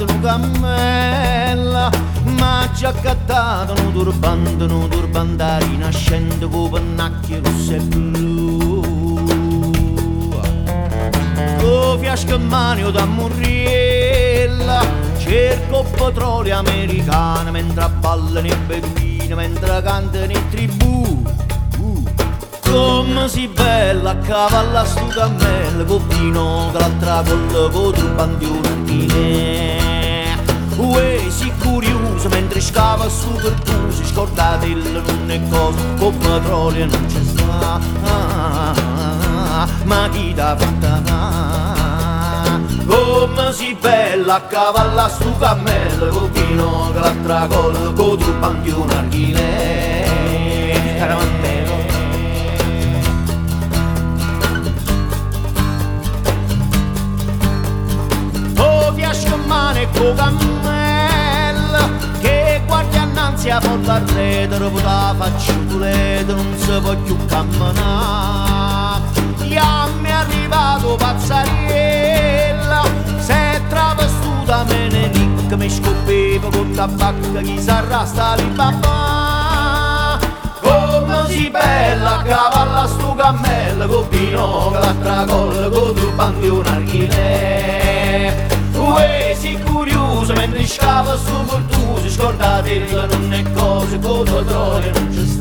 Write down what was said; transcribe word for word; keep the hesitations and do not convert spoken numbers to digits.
accattato un cammello, ma ci ha accattato un turbante, un turbandari nascente con pennacchie rosse e blu. Con fiasco in mano da murriella, cerco petrolio americano mentre ballano i beduini, mentre cantano i tribù. Come si bella a cavallo a sto cammello, con vino che l'altra colla con turbante un'archine. Uè, si curioso mentre scava su percusi, scordatello non è cosa, con petrolio non c'è sta. Ma chi t'ha fatta? Come si bella a cavallo a sto cammello, con vino che l'altra colla con turbante un'archine. Caramantero. E con cammella che guardi annanzi a porta arredo, dopo la faccio tuleto non si può più camminare. Io mi è arrivato pazzariella, se è travestuta me ne ricca, mi scoppeva con tabacca chi sarà sta lì papà. Come si bella a cavallo a sto cammello, con vino che l'altra colla con turbante un'archine. Uè, si curioso mentre scava su portusi, scordatello non è cosa, con petrolio non c'è